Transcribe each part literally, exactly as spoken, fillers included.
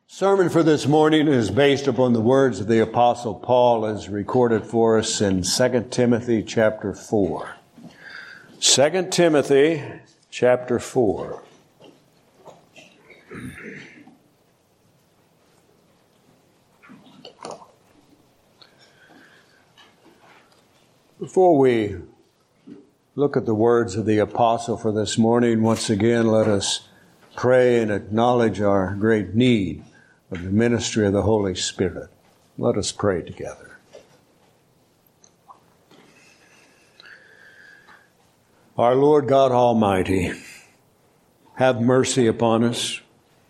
Sermon for this morning is based upon the words of the Apostle Paul as recorded for us in Second Timothy chapter four. Second Timothy chapter four. Before we look at the words of the Apostle for this morning, once again let us pray and acknowledge our great need of the ministry of the Holy Spirit. Let us pray together. Our Lord God Almighty, have mercy upon us.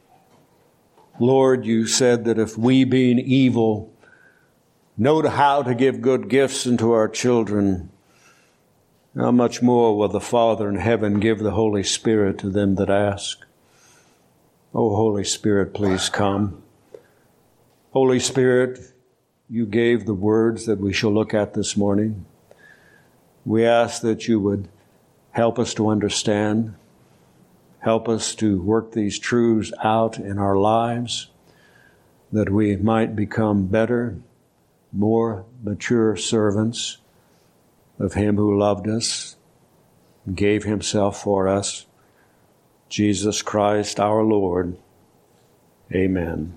Lord, you said that if we, being evil, know how to give good gifts unto our children, how much more will the Father in heaven give the Holy Spirit to them that ask? O Holy Spirit, please come. Holy Spirit, you gave the words that we shall look at this morning. We ask that you would help us to understand, help us to work these truths out in our lives, that we might become better, more mature servants of him who loved us and gave himself for us, Jesus Christ our Lord. Amen.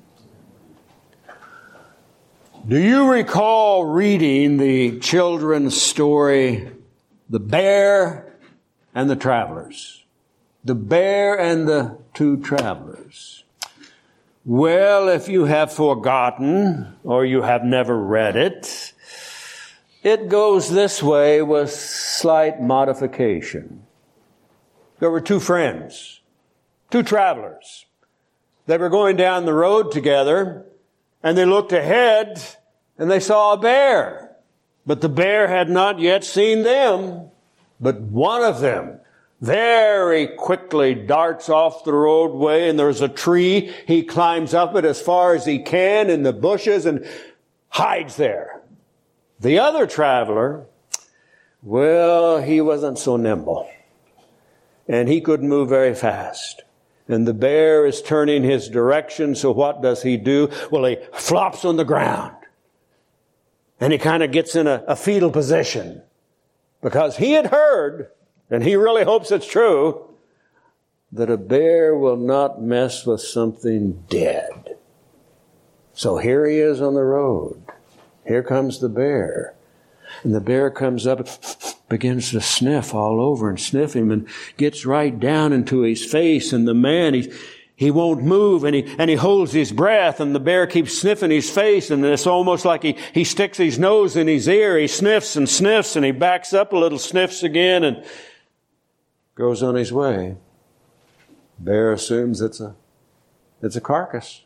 Do you recall reading the children's story, The Bear and the Travelers? The Bear and the Two Travelers. Well, if you have forgotten or you have never read it, it goes this way with slight modification. There were two friends, two travelers. They were going down the road together, and they looked ahead and they saw a bear. But the bear had not yet seen them. But one of them very quickly darts off the roadway, and there's a tree. He climbs up it as far as he can in the bushes and hides there. The other traveler, well, he wasn't so nimble, and he couldn't move very fast. And the bear is turning his direction, so what does he do? Well, he flops on the ground. And he kind of gets in a, a fetal position. Because he had heard, and he really hopes it's true, that a bear will not mess with something dead. So here he is on the road. Here comes the bear. And the bear comes up, begins to sniff all over and sniff him and gets right down into his face. And the man, he, he won't move, and he, and he holds his breath, and the bear keeps sniffing his face, and it's almost like he, he sticks his nose in his ear. He sniffs and sniffs, and he backs up a little, sniffs again, and goes on his way. Bear assumes it's a, it's a carcass.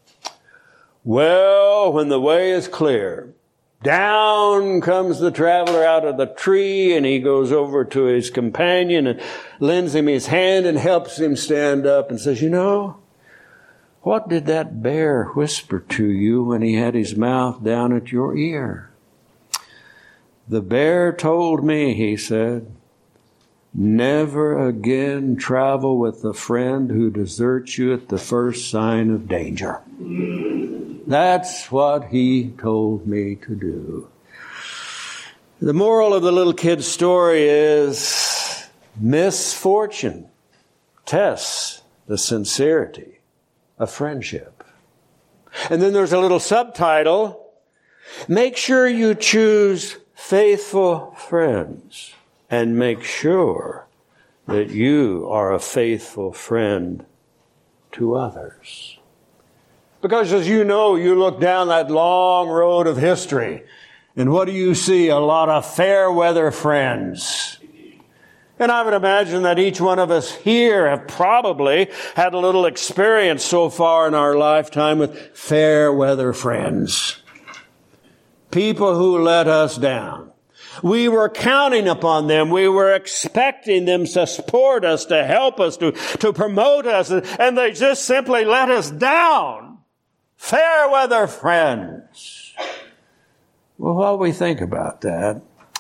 Well, when the way is clear, down comes the traveler out of the tree, and he goes over to his companion and lends him his hand and helps him stand up and says, you know, what did that bear whisper to you when he had his mouth down at your ear? The bear told me, he said, never again travel with a friend who deserts you at the first sign of danger. That's what he told me to do. The moral of the little kid's story is misfortune tests the sincerity of friendship. And then there's a little subtitle, make sure you choose faithful friends and make sure that you are a faithful friend to others. Because as you know, you look down that long road of history, and what do you see? A lot of fair weather friends. And I would imagine that each one of us here have probably had a little experience so far in our lifetime with fair weather friends. People who let us down. We were counting upon them. We were expecting them to support us, to help us, to, to promote us, and they just simply let us down. Fair weather friends. Well, what do we think about that?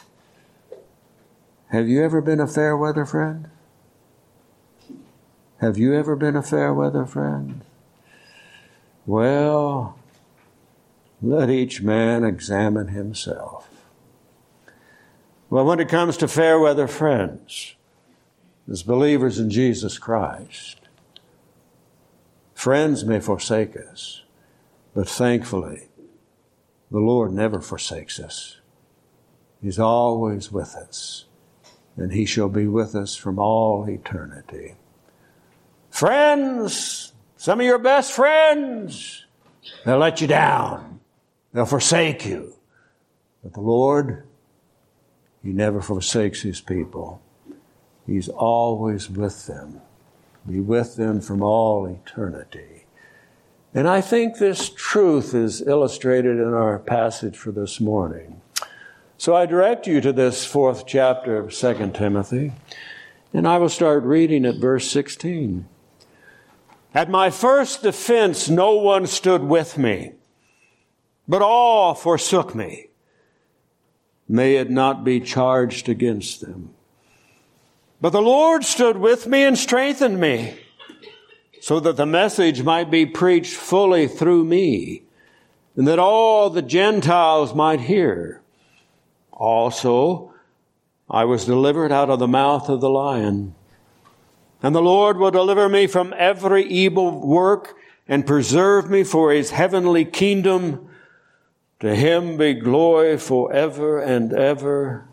Have you ever been a fair weather friend? Have you ever been a fair weather friend? Well, let each man examine himself. Well, when it comes to fair weather friends, as believers in Jesus Christ, friends may forsake us, but thankfully, the Lord never forsakes us. He's always with us, and He shall be with us from all eternity. Friends, some of your best friends, they'll let you down. They'll forsake you. But the Lord, He never forsakes His people. He's always with them. Be with them from all eternity. And I think this truth is illustrated in our passage for this morning. So I direct you to this fourth chapter of Second Timothy, and I will start reading at verse sixteen. At my first defense, no one stood with me, but all forsook me. May it not be charged against them. But the Lord stood with me and strengthened me, so that the message might be preached fully through me, and that all the Gentiles might hear. Also, I was delivered out of the mouth of the lion. And the Lord will deliver me from every evil work and preserve me for His heavenly kingdom. To Him be glory forever and ever.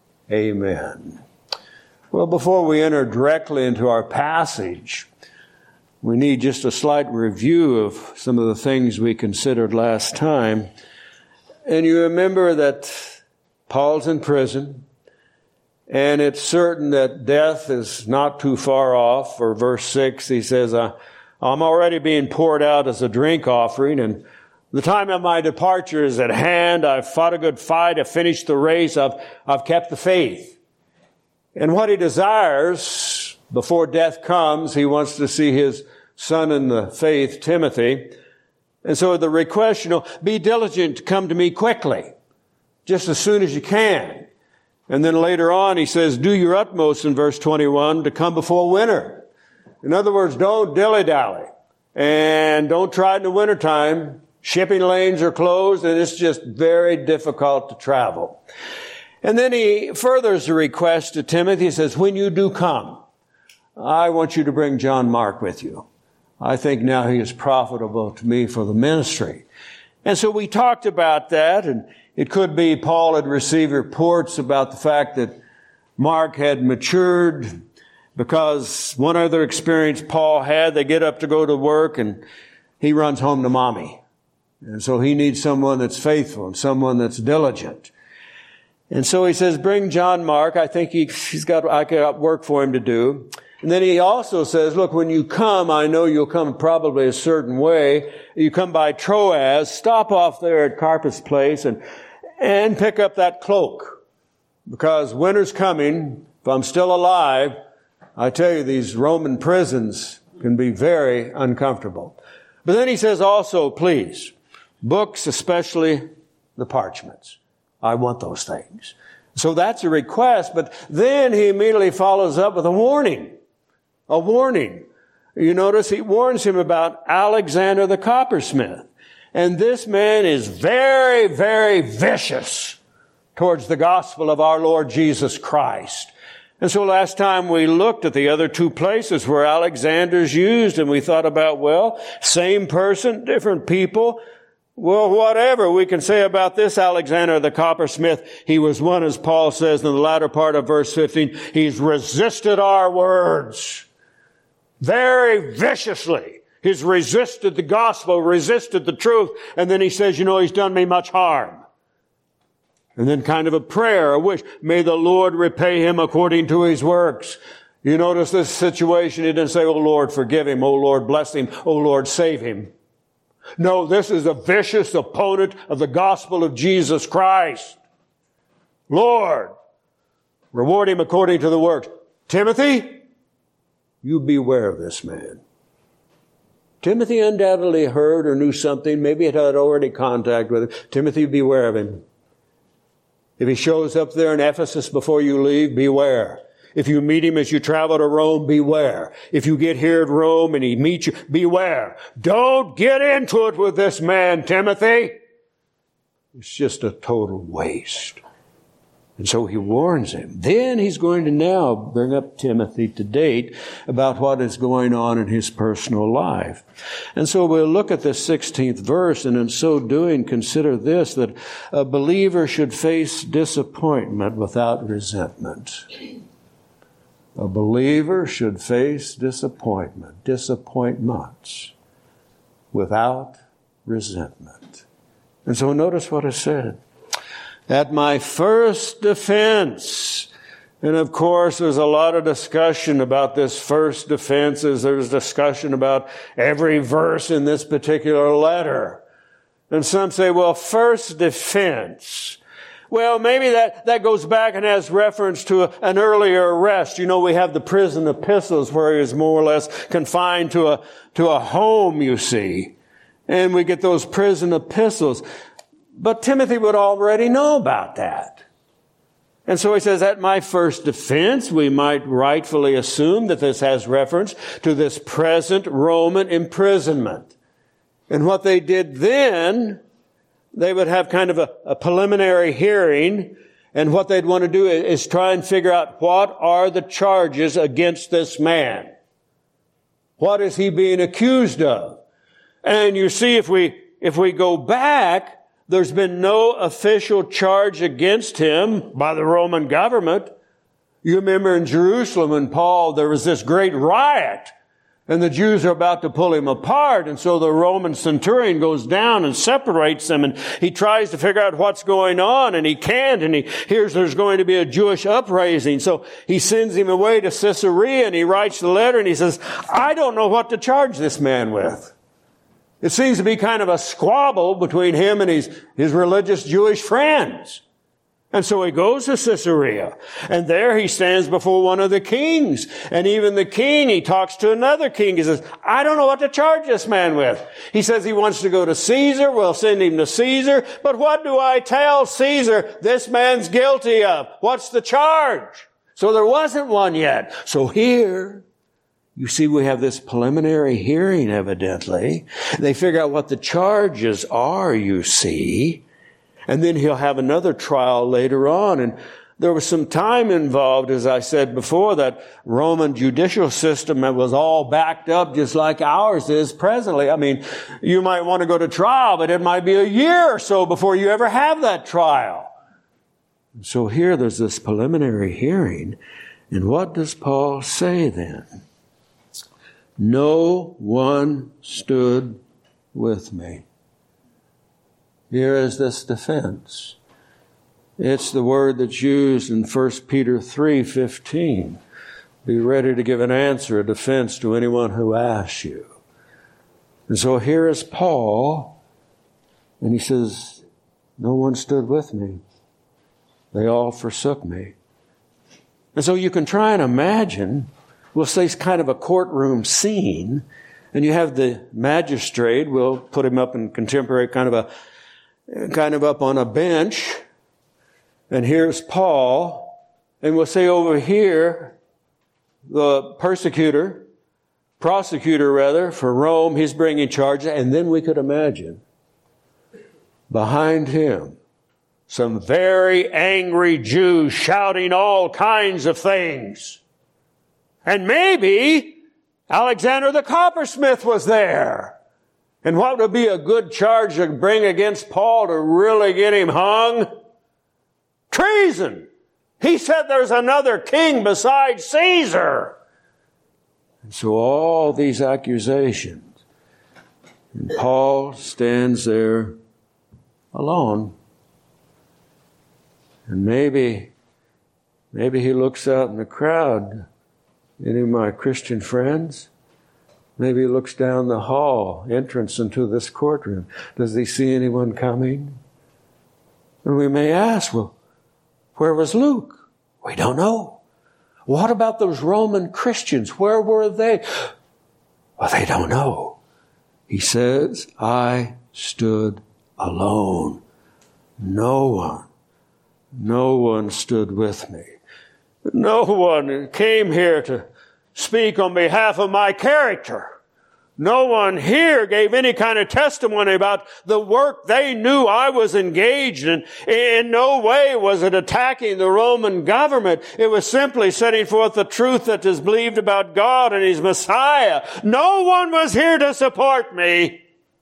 Amen. Well, before we enter directly into our passage, we need just a slight review of some of the things we considered last time. And you remember that Paul's in prison, and it's certain that death is not too far off. For verse six, he says, I'm already being poured out as a drink offering, and the time of my departure is at hand. I've fought a good fight. I've finished the race. I've, I've kept the faith. And what he desires before death comes, he wants to see his son in the faith, Timothy. And so the request, you know, be diligent to come to me quickly, just as soon as you can. And then later on, he says, do your utmost in verse twenty-one to come before winter. In other words, don't dilly-dally. And don't try it in the wintertime. Shipping lanes are closed, and it's just very difficult to travel. And then he furthers the request to Timothy. He says, when you do come, I want you to bring John Mark with you. I think now he is profitable to me for the ministry. And so we talked about that, and it could be Paul had received reports about the fact that Mark had matured, because one other experience Paul had, they get up to go to work and he runs home to mommy. And so he needs someone that's faithful and someone that's diligent. And so he says, bring John Mark. I think he, he's got, I got work for him to do. And then he also says, look, when you come, I know you'll come probably a certain way. You come by Troas, stop off there at Carpus Place and, and pick up that cloak. Because winter's coming. If I'm still alive, I tell you, these Roman prisons can be very uncomfortable. But then he says also, please, books, especially the parchments. I want those things. So that's a request, but then he immediately follows up with a warning. A warning. You notice he warns him about Alexander the coppersmith. And this man is very, very vicious towards the gospel of our Lord Jesus Christ. And so last time we looked at the other two places where Alexander's used, and we thought about, well, same person, different people. Well, whatever we can say about this Alexander the coppersmith, he was one, as Paul says in the latter part of verse fifteen, he's resisted our words very viciously. He's resisted the gospel, resisted the truth, and then he says, you know, he's done me much harm. And then kind of a prayer, a wish, may the Lord repay him according to his works. You notice this situation, he didn't say, oh Lord, forgive him, oh Lord, bless him, oh Lord, save him. No, this is a vicious opponent of the gospel of Jesus Christ. Lord, reward him according to the works. Timothy, you beware of this man. Timothy undoubtedly heard or knew something. Maybe it had already contact with him. Timothy, beware of him. If he shows up there in Ephesus before you leave, beware. If you meet him as you travel to Rome, beware. If you get here at Rome and he meets you, beware. Don't get into it with this man, Timothy. It's just a total waste. And so he warns him. Then he's going to now bring up Timothy to date about what is going on in his personal life. And so we'll look at the sixteenth verse, and in so doing, consider this, that a believer should face disappointment without resentment. A believer should face disappointment, disappointments without resentment. And so notice what it said. At my first defense, and of course there's a lot of discussion about this first defense, as there's discussion about every verse in this particular letter. And some say, well, first defense. Well, maybe that, that goes back and has reference to a, an earlier arrest. You know, we have the prison epistles where he was more or less confined to a, to a home, you see. And we get those prison epistles. But Timothy would already know about that. And so he says, at my first defense, we might rightfully assume that this has reference to this present Roman imprisonment. And what they did then, they would have kind of a, a preliminary hearing, and what they'd want to do is try and figure out what are the charges against this man. What is he being accused of? And you see, if we, if we go back, there's been no official charge against him by the Roman government. You remember in Jerusalem when Paul, there was this great riot, and the Jews are about to pull him apart, and so the Roman centurion goes down and separates them, and he tries to figure out what's going on, and he can't, and he hears there's going to be a Jewish uprising. So he sends him away to Caesarea, and he writes the letter, and he says, I don't know what to charge this man with. It seems to be kind of a squabble between him and his, his religious Jewish friends. And so he goes to Caesarea, and there he stands before one of the kings. And even the king, he talks to another king. He says, I don't know what to charge this man with. He says he wants to go to Caesar. We'll send him to Caesar. But what do I tell Caesar this man's guilty of? What's the charge? So there wasn't one yet. So here, you see, we have this preliminary hearing, evidently. They figure out what the charges are, you see. And then he'll have another trial later on. And there was some time involved, as I said before, that Roman judicial system that was all backed up just like ours is presently. I mean, you might want to go to trial, but it might be a year or so before you ever have that trial. So here there's this preliminary hearing. And what does Paul say then? No one stood with me. Here is this defense. It's the word that's used in First Peter three fifteen. Be ready to give an answer, a defense to anyone who asks you. And so here is Paul, and he says, no one stood with me. They all forsook me. And so you can try and imagine, we'll say it's kind of a courtroom scene, and you have the magistrate, we'll put him up in contemporary kind of a, kind of up on a bench, and here's Paul, and we'll say over here, the persecutor, prosecutor rather, for Rome, he's bringing charges, and then we could imagine, behind him, some very angry Jews shouting all kinds of things. And maybe Alexander the coppersmith was there. And what would be a good charge to bring against Paul to really get him hung? Treason! He said there's another king besides Caesar. And so all these accusations. And Paul stands there alone. And maybe, maybe he looks out in the crowd. Any of my Christian friends? Maybe he looks down the hall, entrance into this courtroom. Does he see anyone coming? And we may ask, well, where was Luke? We don't know. What about those Roman Christians? Where were they? Well, they don't know. He says, I stood alone. No one, no one stood with me. No one came here to speak on behalf of my character. No one here gave any kind of testimony about the work they knew I was engaged in. In no way was it attacking the Roman government. It was simply setting forth the truth that is believed about God and His Messiah. No one was here to support me.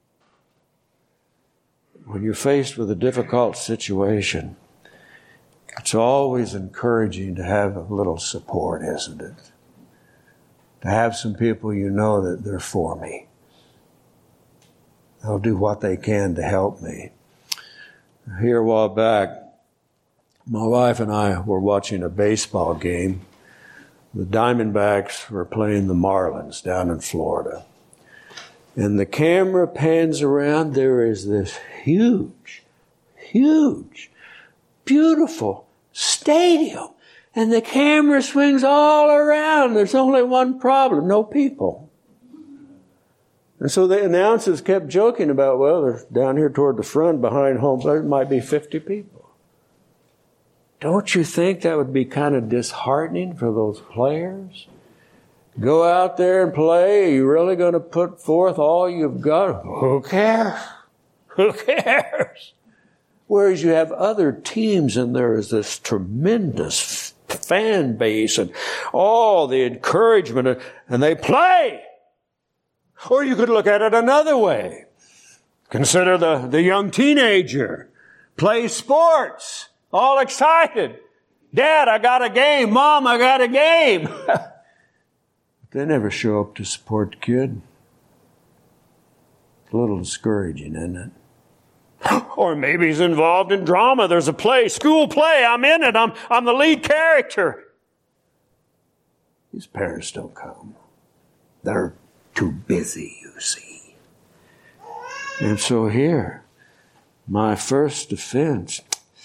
When you're faced with a difficult situation, it's always encouraging to have a little support, isn't it? To have some people you know that they're for me. They'll do what they can to help me. Here a while back, my wife and I were watching a baseball game. The Diamondbacks were playing the Marlins down in Florida. And the camera pans around. There is this huge, huge, beautiful stadium. And the camera swings all around. There's only one problem, no people. And so the announcers kept joking about, well, they're down here toward the front behind home, there might be fifty people. Don't you think that would be kind of disheartening for those players? Go out there and play. Are you really going to put forth all you've got? Who cares? Who cares? Whereas you have other teams and there is this tremendous fan base and all the encouragement, and they play. Or you could look at it another way. Consider the, the young teenager. Play sports. All excited. Dad, I got a game. Mom, I got a game. They never show up to support the kid. It's a little discouraging, isn't it? Or maybe he's involved in drama. There's a play, school play. I'm in it. I'm, I'm the lead character. His parents don't come. They're too busy, you see. And so here, my first defense,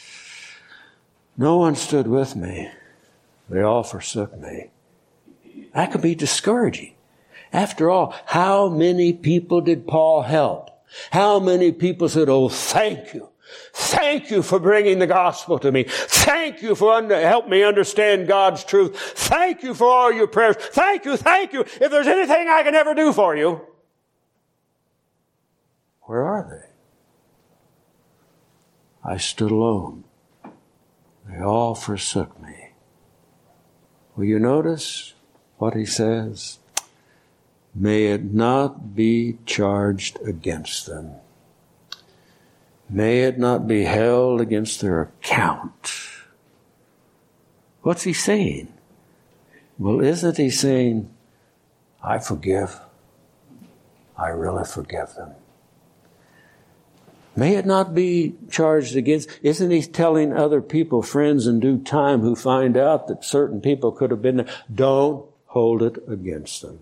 no one stood with me. They all forsook me. That could be discouraging. After all, how many people did Paul help? How many people said, oh, thank you. Thank you for bringing the gospel to me. Thank you for under, help me understand God's truth. Thank you for all your prayers. Thank you, thank you. If there's anything I can ever do for you. Where are they? I stood alone. They all forsook me. Will you notice what he says? May it not be charged against them. May it not be held against their account. What's he saying? Well, isn't he saying, I forgive. I really forgive them. May it not be charged against. Isn't he telling other people, friends in due time who find out that certain people could have been there, don't hold it against them.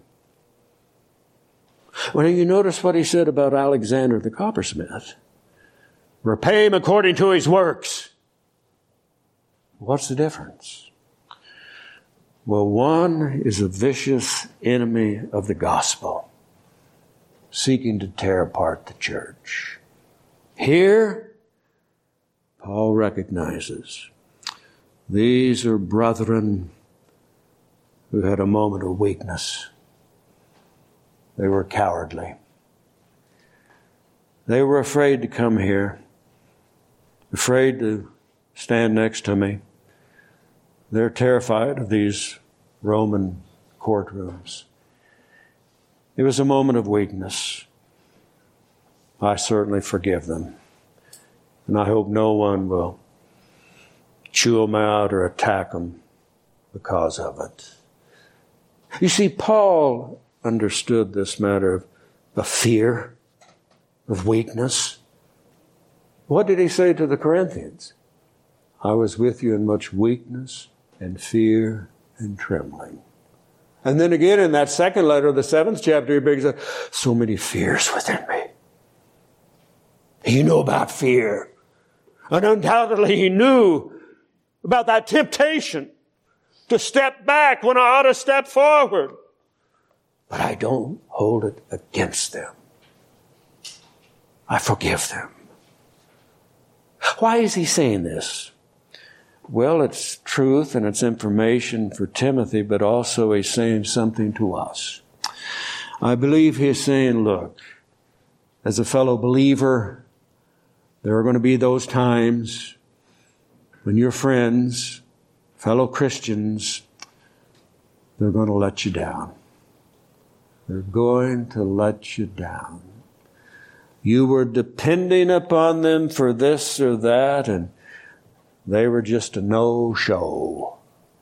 Well, you notice what he said about Alexander the coppersmith. Repay him according to his works. What's the difference? Well, one is a vicious enemy of the gospel, seeking to tear apart the church. Here, Paul recognizes these are brethren who had a moment of weakness. They were cowardly. They were afraid to come here, afraid to stand next to me. They're terrified of these Roman courtrooms. It was a moment of weakness. I certainly forgive them. And I hope no one will chew them out or attack them because of it. You see, Paul understood this matter of, of fear, of weakness. What did he say to the Corinthians? I was with you in much weakness and fear and trembling. And then again in that second letter, the seventh chapter, he brings up so many fears within me. You know about fear. And undoubtedly he knew about that temptation to step back when I ought to step forward. But I don't hold it against them. I forgive them. Why is he saying this? well, it's truth and it's information for Timothy, but also he's saying something to us. I believe he's saying, look, as a fellow believer, there are going to be those times when your friends, fellow Christians, they're going to let you down. They're going to let you down. You were depending upon them for this or that, and they were just a no-show.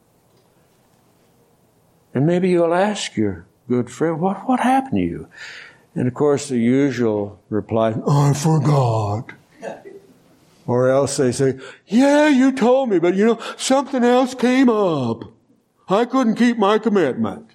And maybe you'll ask your good friend, what, what happened to you? And of course the usual reply, I forgot. Or else they say, yeah, you told me, but you know, something else came up. I couldn't keep my commitment.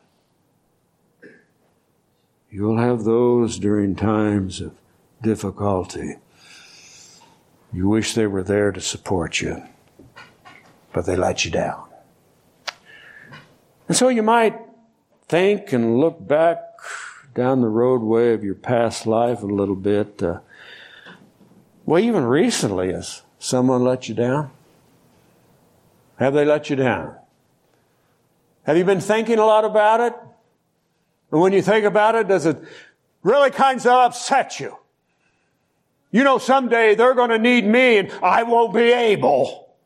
You'll have those during times of difficulty. You wish they were there to support you, but they let you down. And so you might think and look back down the roadway of your past life a little bit. Uh, well, even recently, has someone let you down? Have they let you down? Have you been thinking a lot about it? And when you think about it, does it really kind of upset you? You know, someday they're going to need me and I won't be able.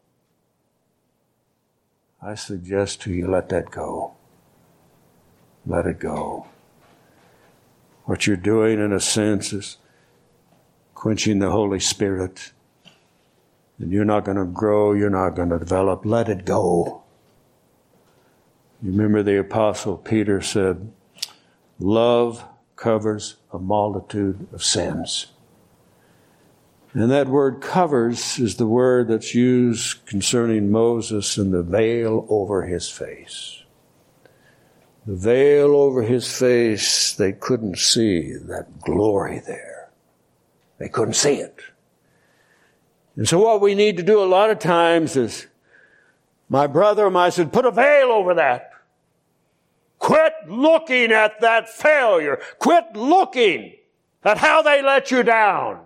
I suggest to you, let that go. Let it go. What you're doing, in a sense, is quenching the Holy Spirit. And you're not going to grow, you're not going to develop. Let it go. You remember the Apostle Peter said, love covers a multitude of sins. And that word covers is the word that's used concerning Moses and the veil over his face. The veil over his face, they couldn't see that glory there. They couldn't see it. And so what we need to do a lot of times is, my brother or I said, put a veil over that. Quit looking at that failure. Quit looking at how they let you down.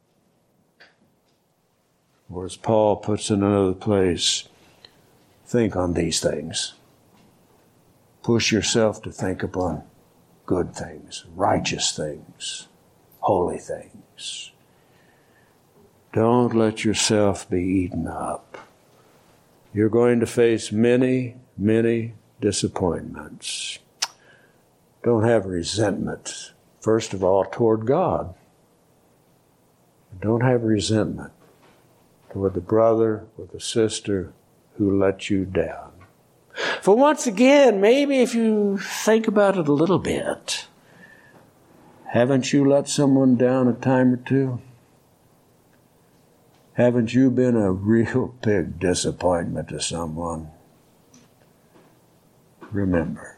Or as Paul puts in another place, think on these things. Push yourself to think upon good things, righteous things, holy things. Don't let yourself be eaten up. You're going to face many, many disappointments. Don't have resentment, first of all, toward God. Don't have resentment toward the brother or the sister who let you down. For once again, maybe if you think about it a little bit, haven't you let someone down a time or two? Haven't you been a real big disappointment to someone? Remember,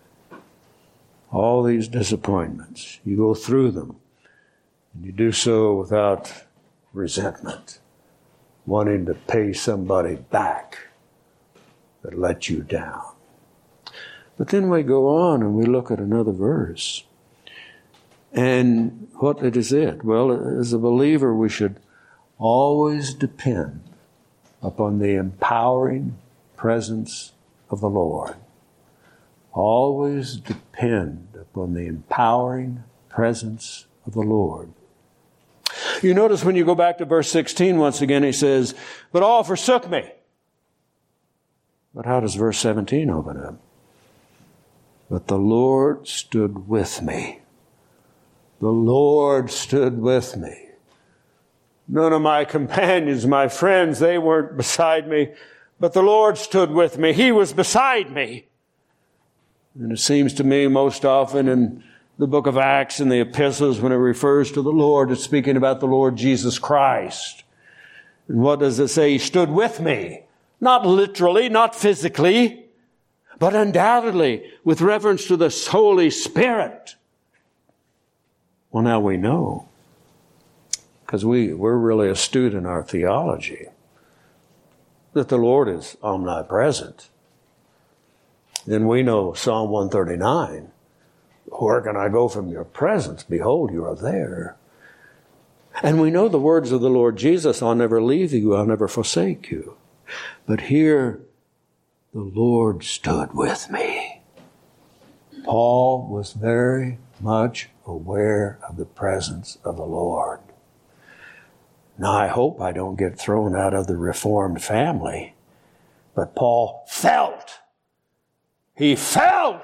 all these disappointments, you go through them, and you do so without resentment, wanting to pay somebody back that let you down. But then we go on and we look at another verse. And what is it? Well, as a believer, we should always depend upon the empowering presence of the Lord. Always depend upon the empowering presence of the Lord. You notice when you go back to verse sixteen, once again, he says, but all forsook me. But how does verse seventeen open up? But the Lord stood with me. The Lord stood with me. None of my companions, my friends, they weren't beside me, but the Lord stood with me. He was beside me. And it seems to me most often in the book of Acts and the epistles, when it refers to the Lord, it's speaking about the Lord Jesus Christ. And what does it say? He stood with me. Not literally, not physically, but undoubtedly with reference to the Holy Spirit. Well, now we know, because we, we're really astute in our theology, that the Lord is omnipresent. Then we know Psalm one thirty-nine, where can I go from your presence? Behold, you are there. And we know the words of the Lord Jesus, I'll never leave you, I'll never forsake you. But here, the Lord stood with me. Paul was very much aware of the presence of the Lord. Now, I hope I don't get thrown out of the Reformed family, but Paul felt, he felt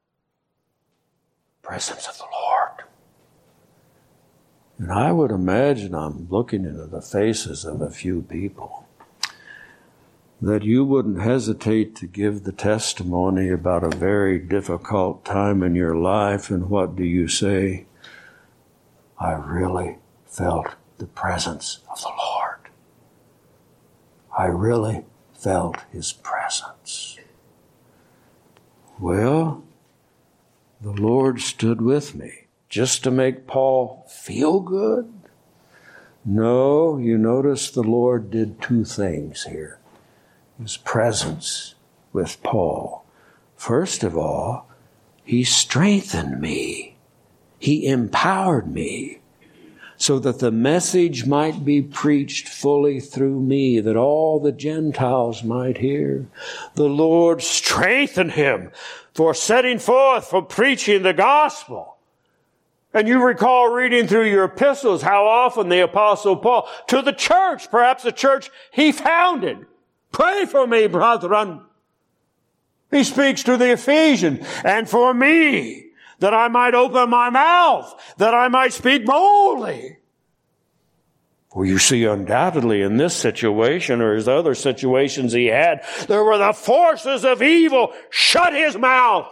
the presence of the Lord. And I would imagine, I'm looking into the faces of a few people, that you wouldn't hesitate to give the testimony about a very difficult time in your life, and what do you say? I really felt the presence of the Lord. I really felt His presence. Well, the Lord stood with me just to make Paul feel good? No, you notice the Lord did two things here. His presence with Paul. First of all, He strengthened me. He empowered me so that the message might be preached fully through me, that all the Gentiles might hear. The Lord strengthened him for setting forth, for preaching the gospel. And you recall reading through your epistles how often the Apostle Paul, to the church, perhaps the church he founded, pray for me, brethren. He speaks to the Ephesians, and for me, that I might open my mouth, that I might speak boldly. For you see, undoubtedly in this situation, or his other situations he had, there were the forces of evil shut his mouth.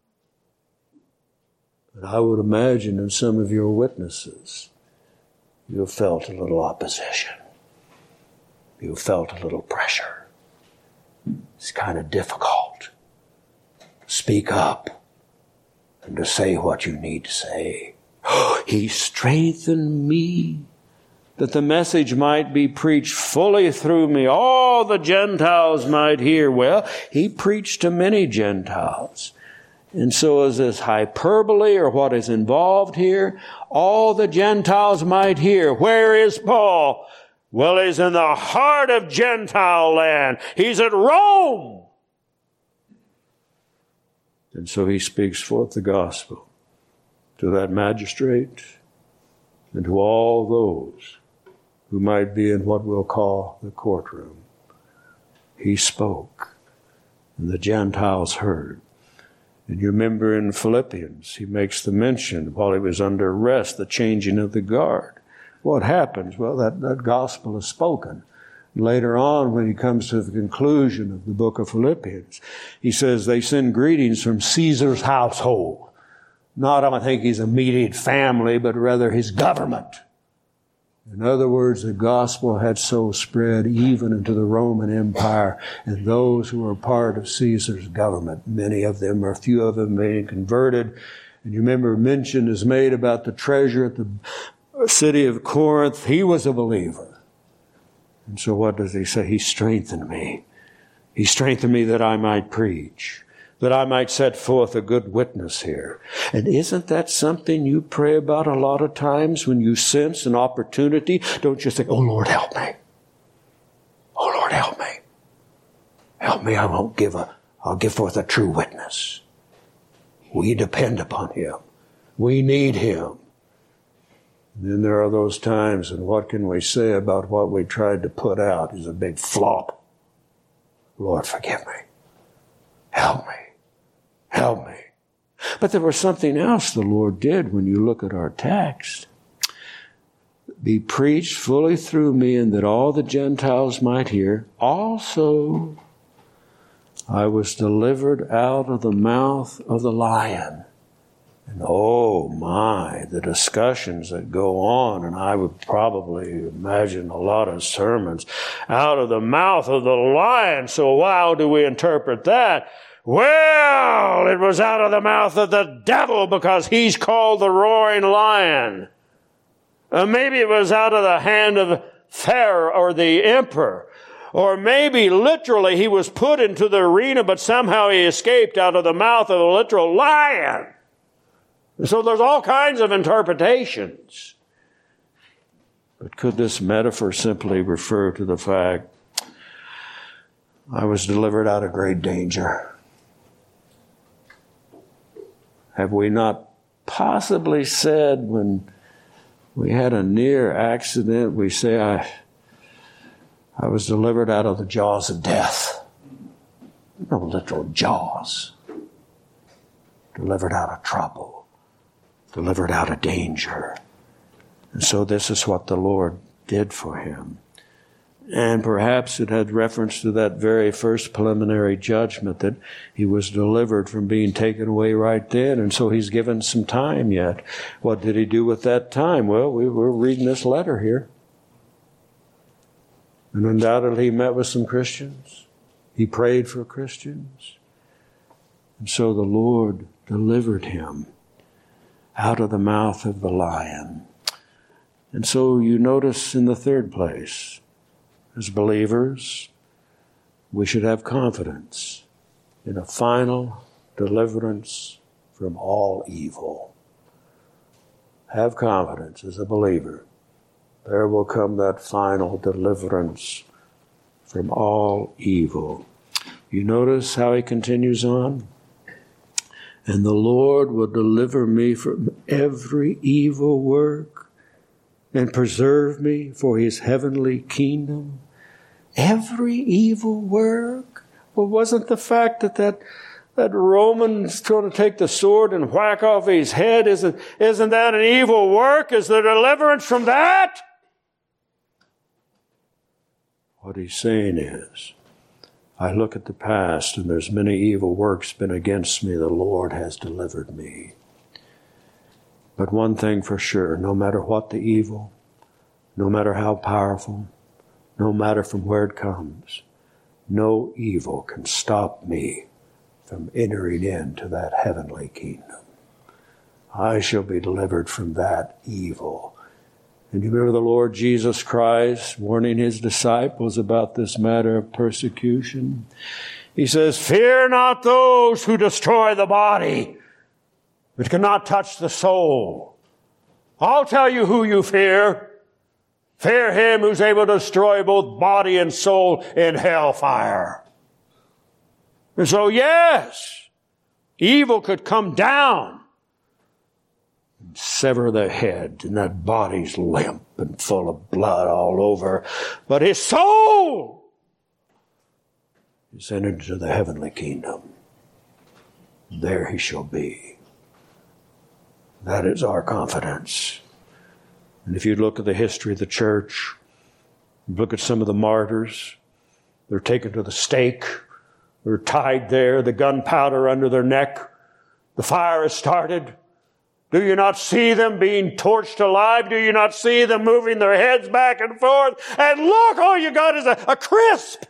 But I would imagine in some of your witnesses, you have felt a little opposition. You have felt a little pressure. It's kind of difficult to speak up and to say what you need to say. He strengthened me that the message might be preached fully through me. All the Gentiles might hear. Well, he preached to many Gentiles. And so is this hyperbole, or what is involved here? All the Gentiles might hear. Where is Paul? Well, he's in the heart of Gentile land. He's at Rome. And so he speaks forth the gospel to that magistrate and to all those who might be in what we'll call the courtroom. He spoke, and the Gentiles heard. And you remember in Philippians, he makes the mention while he was under arrest, the changing of the guard. What happens? Well, that, that gospel is spoken. Later on, when he comes to the conclusion of the book of Philippians, he says they send greetings from Caesar's household. Not, I think, his immediate family, but rather his government. In other words, the gospel had so spread even into the Roman Empire, and those who were part of Caesar's government, many of them, or a few of them, being converted. And you remember mention is made about the treasure at the city of Corinth. He was a believer. And so what does he say? He strengthened me. He strengthened me that I might preach, that I might set forth a good witness here. And isn't that something you pray about a lot of times when you sense an opportunity? Don't you think, oh, Lord, help me. Oh, Lord, help me. Help me, I won't give a, I'll give forth a true witness. We depend upon Him. We need Him. And then there are those times, and what can we say about what we tried to put out is a big flop. Lord, forgive me. Help me. Help me. But there was something else the Lord did when you look at our text. Be preached fully through me, and that all the Gentiles might hear. Also, I was delivered out of the mouth of the lion. And oh my, the discussions that go on, and I would probably imagine a lot of sermons, out of the mouth of the lion. So how do we interpret that? Well, it was out of the mouth of the devil, because he's called the roaring lion. Uh, maybe it was out of the hand of Pharaoh or the emperor. Or maybe literally he was put into the arena, but somehow he escaped out of the mouth of a literal lion. So there's all kinds of interpretations. But could this metaphor simply refer to the fact I was delivered out of great danger. Have we not possibly said when we had a near accident, we say, I, I was delivered out of the jaws of death. No literal jaws. Delivered out of trouble. Delivered out of danger. And so this is what the Lord did for him. And perhaps it had reference to that very first preliminary judgment that he was delivered from being taken away right then. And so he's given some time yet. What did he do with that time? Well, we were reading this letter here. And undoubtedly he met with some Christians. He prayed for Christians. And so the Lord delivered him out of the mouth of the lion. And so you notice in the third place, as believers, we should have confidence in a final deliverance from all evil. Have confidence as a believer. There will come that final deliverance from all evil. You notice how he continues on? And the Lord will deliver me from every evil work and preserve me for his heavenly kingdom. Every evil work? Well, wasn't the fact that that, that Roman's trying to take the sword and whack off his head, isn't, isn't that an evil work? Is there deliverance from that? What he's saying is, I look at the past and there's many evil works been against me. The Lord has delivered me. But one thing for sure, no matter what the evil, no matter how powerful, no matter from where it comes, no evil can stop me from entering into that heavenly kingdom. I shall be delivered from that evil. And you remember the Lord Jesus Christ warning his disciples about this matter of persecution? He says, fear not those who destroy the body, but cannot touch the soul. I'll tell you who you fear. Fear him who's able to destroy both body and soul in hellfire. And so, yes, evil could come down and sever the head, and that body's limp and full of blood all over. But his soul is entered into the heavenly kingdom. There he shall be. That is our confidence. And if you look at the history of the church, look at some of the martyrs, they're taken to the stake, they're tied there, the gunpowder under their neck, the fire has started. Do you not see them being torched alive? Do you not see them moving their heads back and forth? And look, all you got is a, a crisp.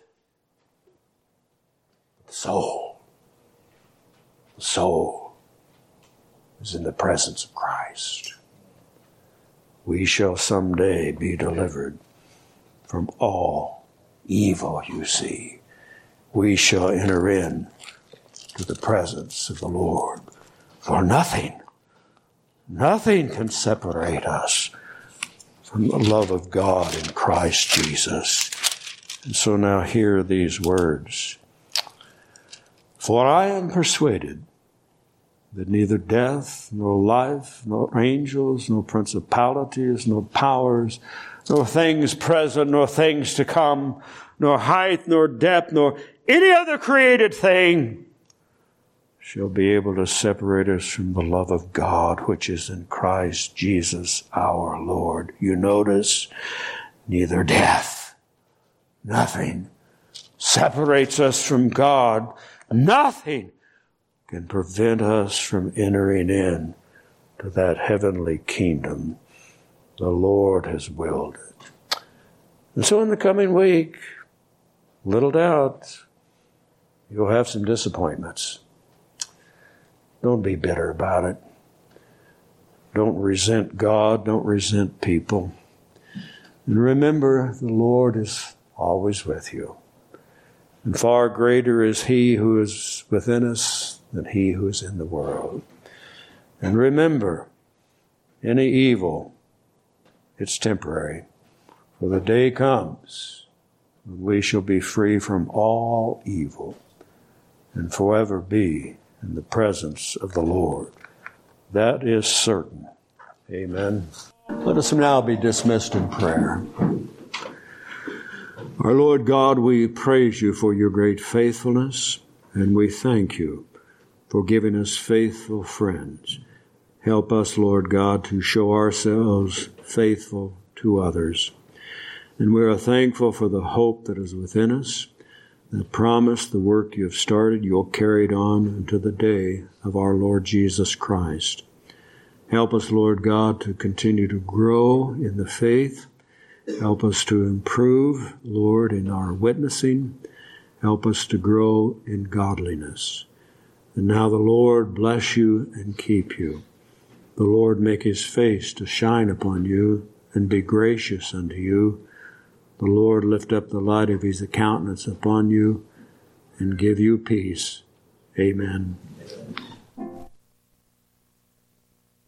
The soul, the soul is in the presence of Christ. We shall someday be delivered from all evil, you see. We shall enter in to the presence of the Lord. For nothing, nothing can separate us from the love of God in Christ Jesus. And so now hear these words. For I am persuaded that neither death, nor life, nor angels, nor principalities, nor powers, nor things present, nor things to come, nor height, nor depth, nor any other created thing shall be able to separate us from the love of God, which is in Christ Jesus our Lord. You notice, neither death, nothing separates us from God. Nothing can prevent us from entering in to that heavenly kingdom. The Lord has willed it. And so in the coming week, little doubt, you'll have some disappointments. Don't be bitter about it. Don't resent God. Don't resent people. And remember, the Lord is always with you. And far greater is He who is within us than he who is in the world. And remember, any evil, it's temporary. For the day comes we shall be free from all evil and forever be in the presence of the Lord. That is certain. Amen. Let us now be dismissed in prayer. Our Lord God, we praise you for your great faithfulness, and we thank you for giving us faithful friends. Help us, Lord God, to show ourselves faithful to others. And we are thankful for the hope that is within us, the promise, the work you have started, you'll carry it on unto the day of our Lord Jesus Christ. Help us, Lord God, to continue to grow in the faith. Help us to improve, Lord, in our witnessing. Help us to grow in godliness. And now the Lord bless you and keep you. The Lord make his face to shine upon you and be gracious unto you. The Lord lift up the light of his countenance upon you and give you peace. Amen.